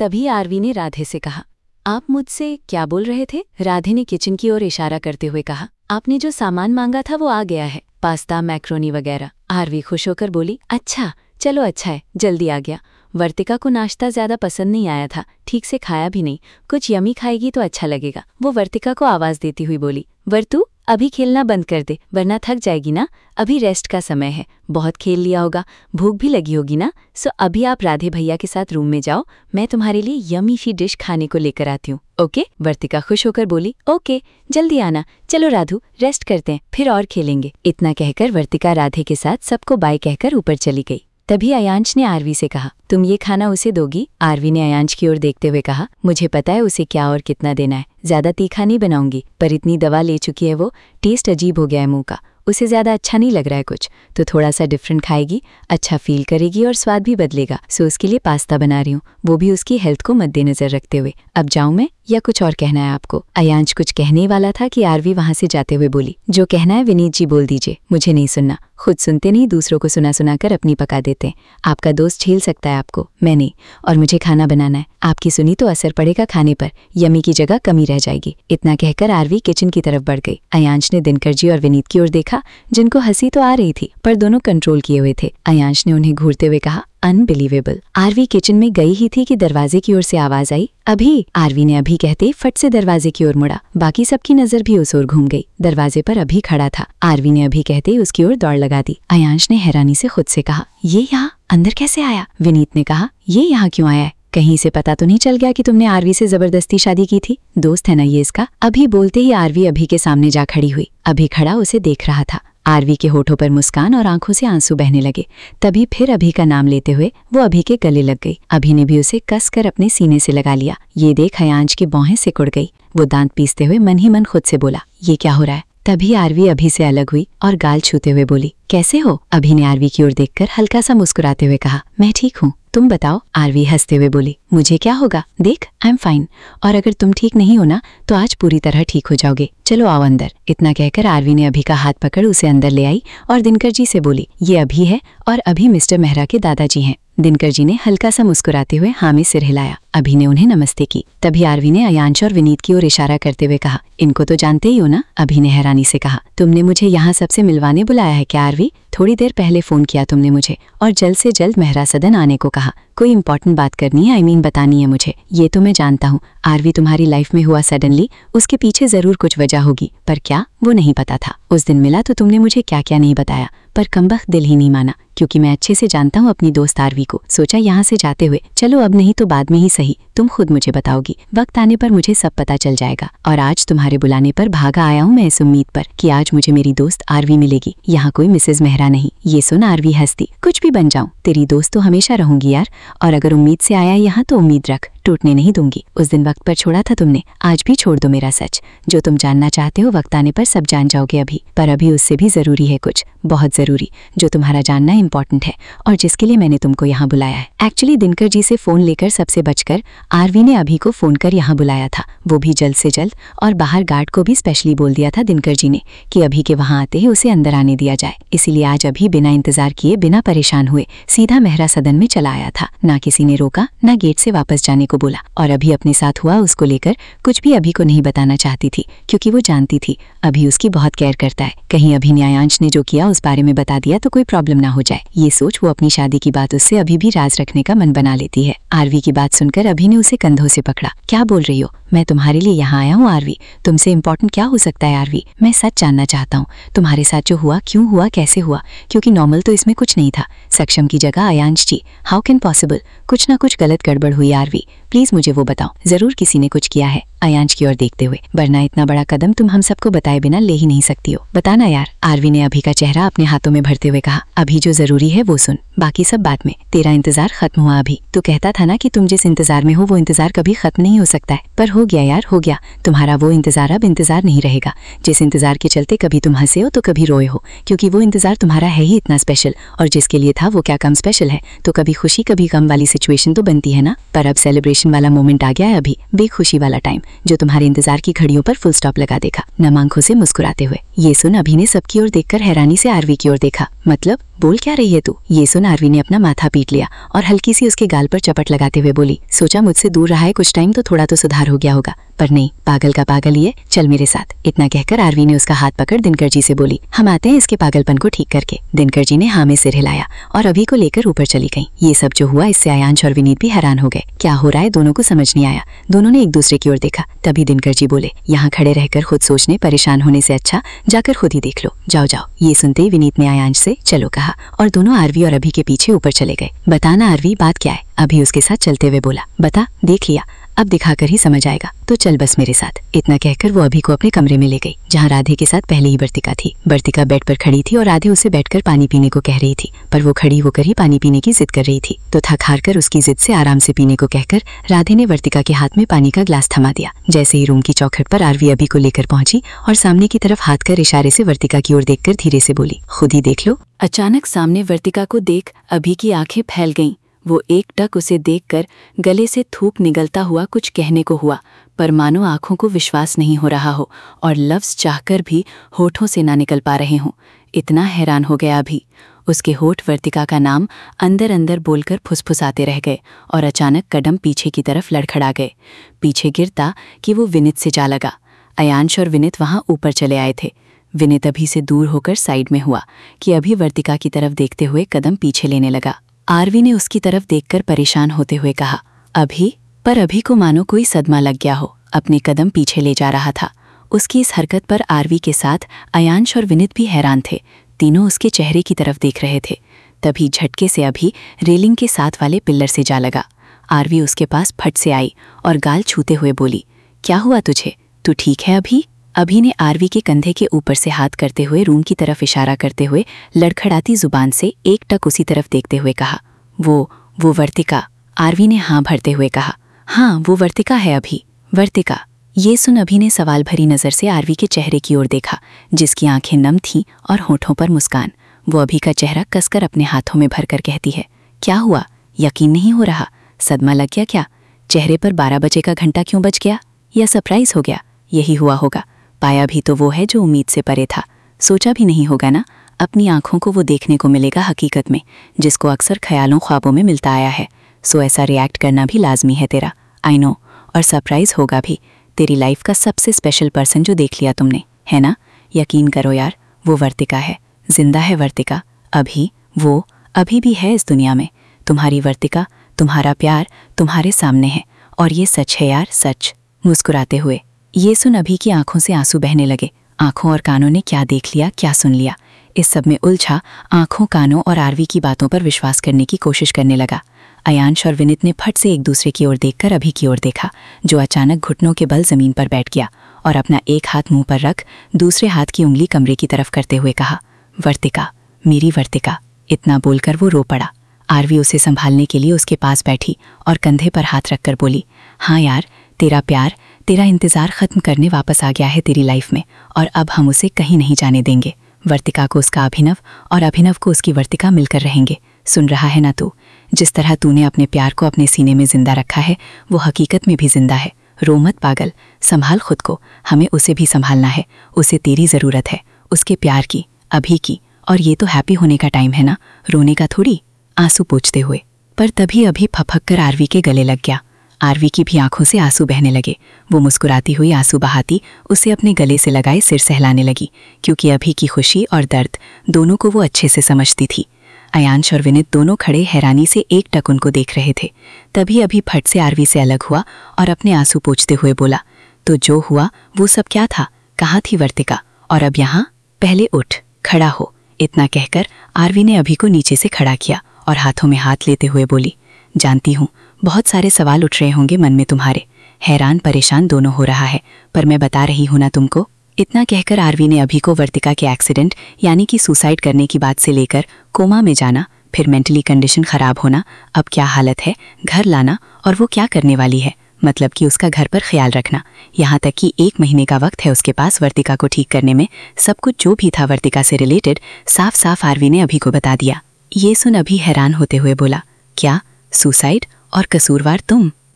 तभी आरवी ने राधे से कहा, आप मुझसे क्या बोल रहे थे? राधे ने किचन की ओर इशारा करते हुए कहा, आपने जो सामान मांगा था वो आ गया है, पास्ता, मैक्रोनी वगैरह। आरवी खुश होकर बोली, अच्छा चलो अच्छा है, जल्दी आ गया। वर्तिका को नाश्ता ज्यादा पसंद नहीं आया था, ठीक से खाया भी नहीं, कुछ यमी खाएगी तो अच्छा लगेगा। वो वर्तिका को आवाज देती हुई बोली, वर्तु अभी खेलना बंद कर दे वरना थक जाएगी ना, अभी रेस्ट का समय है, बहुत खेल लिया होगा, भूख भी लगी होगी ना, सो अभी आप राधे भैया के साथ रूम में जाओ, मैं तुम्हारे लिए यमी सी डिश खाने को लेकर आती हूँ, ओके? वर्तिका खुश होकर बोली, ओके जल्दी आना, चलो राधु रेस्ट करते हैं, फिर और खेलेंगे। इतना कहकर वर्तिका राधे के साथ सबको बाय कहकर ऊपर चली गई। तभी अयांश ने आरवी से कहा, तुम ये खाना उसे दोगी? आरवी ने अयांश की ओर देखते हुए कहा, मुझे पता है उसे क्या और कितना देना है, ज्यादा तीखा नहीं बनाऊंगी, पर इतनी दवा ले चुकी है वो, टेस्ट अजीब हो गया है मुंह का, उसे ज्यादा अच्छा नहीं लग रहा है कुछ, तो थोड़ा सा डिफरेंट खाएगी, अच्छा फील करेगी और स्वाद भी बदलेगा। सो उसके लिए पास्ता बना रही हूँ, वो भी उसकी हेल्थ को मद्देनजर रखते हुए। अब जाऊँ मैं या कुछ और कहना है आपको? अयांश कुछ कहने वाला था कि आरवी वहां से जाते हुए बोली, जो कहना है विनीत जी बोल दीजिए, मुझे नहीं सुनना, खुद सुनते नहीं दूसरों को सुना सुना कर अपनी पका देते हैं। आपका दोस्त झेल सकता है आपको, मैं नहीं, और मुझे खाना बनाना है, आपकी सुनी तो असर पड़ेगा खाने पर, यमी की जगह कमी रह जाएगी। इतना कहकर आरवी किचन की तरफ बढ़ गई। अयांश ने दिनकर जी और विनीत की ओर देखा, जिनको हंसी तो आ रही थी पर दोनों कंट्रोल किए हुए थे। अयांश ने उन्हें घूरते हुए कहा, अनबिलीवेबल। आरवी किचन में गई ही थी कि दरवाजे की ओर से आवाज आई, अभी। आरवी ने अभी कहते फट से दरवाजे की ओर मुड़ा, बाकी सबकी नजर भी उस ओर घूम गई। दरवाजे पर अभी खड़ा था। आरवी ने अभी कहते उसकी ओर दौड़ लगा दी। अयांश ने हैरानी से खुद से कहा, ये यहाँ अंदर कैसे आया? विनीत ने कहा, ये यहाँ क्यों आया है? कहीं से पता तो नहीं चल गया कि तुमने आरवी से जबरदस्ती शादी की थी? दोस्त है ना ये इसका? अभी बोलते ही आरवी अभी के सामने जा खड़ी हुई। अभी खड़ा उसे देख रहा था। आरवी के होठों पर मुस्कान और आंखों से आंसू बहने लगे। तभी फिर अभी का नाम लेते हुए वो अभी के गले लग गई। अभी ने भी उसे कस कर अपने सीने से लगा लिया। ये देख अयांश की भौहें सिकुड़ गई। वो दांत पीसते हुए मन ही मन खुद से बोला, ये क्या हो रहा है? तभी आरवी अभी से अलग हुई और गाल छूते हुए बोली, कैसे हो? अभी ने आरवी की ओर देखकर हल्का सा मुस्कुराते हुए कहा, मैं ठीक हूँ, तुम बताओ? आरवी हंसते हुए बोली, मुझे क्या होगा, देख आई एम फाइन, और अगर तुम ठीक नहीं हो ना तो आज पूरी तरह ठीक हो जाओगे, चलो आओ अंदर। इतना कहकर आरवी ने अभी का हाथ पकड़ उसे अंदर ले आई और दिनकर जी से बोली, ये अभी है और अभी मिस्टर मेहरा के दादाजी हैं। दिनकर जी ने हल्का सा मुस्कुराते हुए हाँ में सिर हिलाया। अभी ने उन्हें नमस्ते की। तभी आरवी ने अयांश और विनीत की ओर इशारा करते हुए कहा, इनको तो जानते ही हो ना? अभी ने हैरानी से कहा, तुमने मुझे यहाँ सबसे मिलवाने बुलाया है क्या आरवी? थोड़ी देर पहले फोन किया तुमने मुझे और जल्द से जल्द मेहरा सदन आने को कहा। कोई इंपॉर्टेंट बात करनी है, बतानी है मुझे। ये तो मैं जानता हूँ आरवी, तुम्हारी लाइफ में हुआ सडनली, उसके पीछे जरूर कुछ वजह होगी, पर क्या वो नहीं पता था। उस दिन मिला तो तुमने मुझे क्या क्या नहीं बताया, पर कमबख्त दिल ही नहीं माना, क्योंकि मैं अच्छे से जानता हूँ अपनी दोस्त आरवी को। सोचा यहाँ से जाते हुए, चलो अब नहीं तो बाद में ही सही, तुम खुद मुझे बताओगी, वक्त आने पर मुझे सब पता चल जाएगा। और आज तुम्हारे बुलाने पर भागा आया हूँ मैं इस उम्मीद पर कि आज मुझे मेरी दोस्त आरवी मिलेगी, यहाँ कोई मिसेज मेहरा नहीं। ये सुन आरवी हंसती, कुछ भी बन जाऊं तेरी दोस्त तो हमेशा रहूंगी यार, और अगर उम्मीद से आया यहाँ तो उम्मीद रख, टूटने नहीं दूंगी। उस दिन वक्त पर छोड़ा था तुमने, आज भी छोड़ दो मेरा सच। जो तुम जानना चाहते हो वक्त आने पर सब जान जाओगे अभी, पर अभी उससे भी जरूरी है कुछ, बहुत जरूरी, जो तुम्हारा जानना इंपॉर्टेंट है और जिसके लिए मैंने तुमको यहाँ बुलाया है। एक्चुअली दिनकर जी से फोन लेकर सबसे बचकर आरवी ने अभी को फोन कर यहाँ बुलाया था, वो भी जल्द से जल्द, और बाहर गार्ड को भी स्पेशली बोल दिया था दिनकर जी ने कि अभी के वहां आते ही उसे अंदर आने दिया जाए। इसीलिए आज अभी बिना इंतजार किए, बिना परेशान हुए सीधा मेहरा सदन में चला आया था। ना किसी ने रोका, ना गेट से वापस जाने को बोला, और अभी अपने साथ हुआ उसको लेकर कुछ भी अभी को नहीं बताना चाहती थी, क्योंकि वो जानती थी अभी उसकी बहुत केयर करता है। कहीं अभी न्यायांश ने जो किया उस बारे में बता दिया तो कोई प्रॉब्लम ना हो जाए। ये सोच वो अपनी शादी की बात उससे अभी भी राज रखने का मन बना लेती है। आरवी की बात सुनकर अभी ने उसे कंधों से पकड़ा। क्या बोल रही हो? मैं तुम्हारे लिए यहाँ आया हूँ आरवी, तुमसे इम्पोर्टेंट क्या हो सकता है आरवी? मैं सच जानना चाहता हूँ तुम्हारे साथ जो हुआ, क्यों हुआ, कैसे हुआ, क्योंकि नॉर्मल तो इसमें कुछ नहीं था। सक्षम की जगह Ayansh ji, how can possible? कुछ ना कुछ गलत गड़बड़ हुई आरवी, प्लीज मुझे वो बताओ, जरूर किसी ने कुछ किया है। अयांश की ओर देखते हुए, वरना इतना बड़ा कदम तुम हम सबको बताए बिना ले ही नहीं सकती हो, बताना यार। आरवी ने अभी का चेहरा अपने हाथों में भरते हुए कहा, अभी जो जरूरी है वो सुन, बाकी सब बाद में। तेरा इंतजार खत्म हुआ अभी, तू कहता था ना कि तुम जिस इंतजार में हो वो इंतजार कभी खत्म नहीं हो सकता है, पर हो गया यार, हो गया। तुम्हारा वो इंतजार अब इंतजार नहीं रहेगा, जिस इंतजार के चलते कभी तुम हंसे हो तो कभी रोए हो, क्योंकि वो इंतजार तुम्हारा है ही इतना स्पेशल, और जिसके लिए था वो क्या कम स्पेशल है। तो कभी खुशी कभी गम वाली सिचुएशन तो बनती है ना, पर अब सेलिब्रेशन वाला मोमेंट आ गया है अभी, बेखुशी वाला टाइम, जो तुम्हारे इंतजार की घड़ियों पर फुल स्टॉप लगा देगा। नम आंखों से मुस्कुराते हुए ये सुन अभी ने सबकी ओर देखकर हैरानी से आरवी की ओर देखा। मतलब बोल क्या रही है तू? ये सुन आरवी ने अपना माथा पीट लिया और हल्की सी उसके गाल पर चपट लगाते हुए बोली, सोचा मुझसे दूर रहा है कुछ टाइम तो थोड़ा तो सुधार हो गया होगा, पर नहीं, पागल का पागल ही है, चल मेरे साथ। इतना कहकर आरवी ने उसका हाथ पकड़ दिनकर जी से बोली, हम आते हैं इसके पागलपन को ठीक करके। दिनकर जी ने हाँ में सिर हिलाया और अभी को लेकर ऊपर चली गई। ये सब जो हुआ इससे अयांश और विनीत भी हैरान हो गए। क्या हो रहा है दोनों को समझ नहीं आया। दोनों ने एक दूसरे की ओर देखा। तभी दिनकर जी बोले, यहाँ खड़े रहकर खुद सोचने परेशान होने से अच्छा जाकर खुद ही देख लो, जाओ जाओ। ये सुनते ही विनीत ने अयांश से चलो कहा और दोनों आरवी और अभी के पीछे ऊपर चले गए। बताना आरवी बात क्या है? अभी उसके साथ चलते हुए बोला, बता, देख लिया, अब दिखाकर ही समझ आएगा, तो चल बस मेरे साथ। इतना कहकर वो अभी को अपने कमरे में ले गई, जहाँ राधे के साथ पहले ही वर्तिका थी। वर्तिका बेड पर खड़ी थी और राधे उसे बैठकर पानी पीने को कह रही थी, पर वो खड़ी होकर ही पानी पीने की जिद कर रही थी। तो थक हार कर उसकी जिद से आराम से पीने को कहकर राधे ने वर्तिका के हाथ में पानी का ग्लास थमा दिया। जैसे ही रूम की चौखट पर आरवी अभी को लेकर पहुंची और सामने की तरफ हाथ कर इशारे से वर्तिका की ओर देखकर धीरे से बोली, खुद ही देख लो। अचानक सामने वर्तिका को देख अभी की आंखें फैल गईं। वो एकटक उसे देखकर गले से थूक निगलता हुआ कुछ कहने को हुआ, पर मानो आंखों को विश्वास नहीं हो रहा हो और लफ्ज़ चाहकर भी होठों से ना निकल पा रहे हों। इतना हैरान हो गया अभी। उसके होठ वर्तिका का नाम अंदर अंदर बोलकर फुसफुसाते रह गए और अचानक कदम पीछे की तरफ लड़खड़ा गए। पीछे गिरता कि वो विनीत से जा लगा। अयांश और विनीत वहाँ ऊपर चले आए थे। विनीत अभी से दूर होकर साइड में हुआ कि अभी वर्तिका की तरफ देखते हुए कदम पीछे लेने लगा। आरवी ने उसकी तरफ देखकर परेशान होते हुए कहा, अभी? पर अभी को मानो कोई सदमा लग गया हो, अपने कदम पीछे ले जा रहा था। उसकी इस हरकत पर आरवी के साथ अयांश और विनीत भी हैरान थे। तीनों उसके चेहरे की तरफ देख रहे थे। तभी झटके से अभी रेलिंग के साथ वाले पिल्लर से जा लगा। आरवी उसके पास फट से आई और गाल छूते हुए बोली, क्या हुआ तुझे? तू ठीक है अभी? अभी ने आरवी के कंधे के ऊपर से हाथ करते हुए रूम की तरफ इशारा करते हुए लड़खड़ाती जुबान से एकटक उसी तरफ देखते हुए कहा, वो वर्तिका। आरवी ने हाँ भरते हुए कहा, हाँ वो वर्तिका है अभी, वर्तिका। ये सुन अभी ने सवाल भरी नज़र से आरवी के चेहरे की ओर देखा, जिसकी आंखें नम थीं और होठों पर मुस्कान। वो अभी का चेहरा कसकर अपने हाथों में भरकर कहती है, क्या हुआ? यकीन नहीं हो रहा? सदमा लग गया क्या? चेहरे पर 12 बजे का घंटा क्यों बज गया? या सरप्राइज हो गया? यही हुआ होगा। पाया भी तो वो है जो उम्मीद से परे था। सोचा भी नहीं होगा ना, अपनी आंखों को वो देखने को मिलेगा हकीकत में, जिसको अक्सर ख्यालों ख्वाबों में मिलता आया है। सो ऐसा रिएक्ट करना भी लाजमी है तेरा, आई नो। और सरप्राइज होगा भी। तेरी लाइफ का सबसे स्पेशल पर्सन जो देख लिया तुमने, है ना? यकीन करो यार, वो वर्तिका है, जिंदा है वर्तिका। वो अभी भी है इस दुनिया में। तुम्हारी वर्तिका, तुम्हारा प्यार तुम्हारे सामने है, और ये सच है यार, सच। मुस्कुराते हुए ये सुन अभी की आंखों से आंसू बहने लगे। आंखों और कानों ने क्या देख लिया, क्या सुन लिया, इस सब में उलझा आंखों, कानों और आरवी की बातों पर विश्वास करने की कोशिश करने लगा। अयांश और विनीत ने फट से एक दूसरे की ओर देखकर अभी की ओर देखा, जो अचानक घुटनों के बल जमीन पर बैठ गया और अपना एक हाथ मुंह पर रख दूसरे हाथ की उंगली कमरे की तरफ करते हुए कहा, वर्तिका, मेरी वर्तिका। इतना बोलकर वो रो पड़ा। आरवी उसे संभालने के लिए उसके पास बैठी और कंधे पर हाथ रखकर बोली, हाँ यार, तेरा प्यार, तेरा इंतज़ार ख़त्म करने वापस आ गया है तेरी लाइफ में, और अब हम उसे कहीं नहीं जाने देंगे। वर्तिका को उसका अभिनव और अभिनव को उसकी वर्तिका मिलकर रहेंगे। सुन रहा है ना तू? जिस तरह तूने अपने प्यार को अपने सीने में जिंदा रखा है, वो हकीकत में भी जिंदा है। रो मत पागल, संभाल खुद को। हमें उसे भी संभालना है। उसे तेरी ज़रूरत है, उसके प्यार की, अभी की। और ये तो हैप्पी होने का टाइम है ना, रोने का थोड़ी। आंसू पोंछते हुए। पर तभी अभी फपक कर आरवी के गले लग गया। आरवी की भी आंखों से आंसू बहने लगे। वो मुस्कुराती हुई आंसू बहाती उसे अपने गले से लगाए सिर सहलाने लगी, क्योंकि अभी की खुशी और दर्द दोनों को वो अच्छे से समझती थी। अयांश और विनीत दोनों खड़े हैरानी से एकटक उनको देख रहे थे। तभी अभी फट से आरवी से अलग हुआ और अपने आंसू पोंछते हुए बोला, तो जो हुआ वो सब क्या था? कहाँ थी वर्तिका? और अब यहाँ? पहले उठ, खड़ा हो। इतना कहकर आरवी ने अभी को नीचे से खड़ा किया और हाथों में हाथ लेते हुए बोली, जानती हूँ बहुत सारे सवाल उठ रहे होंगे मन में तुम्हारे, हैरान परेशान दोनों हो रहा है, पर मैं बता रही हूँ ना तुमको। इतना कहकर आरवी ने अभी को वर्तिका के एक्सीडेंट यानी कि सुसाइड करने की बात से लेकर कोमा में जाना, फिर मेंटली कंडीशन खराब होना, अब क्या हालत है, घर लाना और वो क्या करने वाली है, मतलब कि उसका घर पर ख्याल रखना, यहाँ तक कि 1 महीने का वक्त है उसके पास वर्तिका को ठीक करने में। सब कुछ जो भी था वर्तिका से रिलेटेड साफ साफ आरवी ने अभी को बता दिया। ये सुन अभी हैरान होते हुए बोला, क्या सुसाइड और कसूरवार तुम?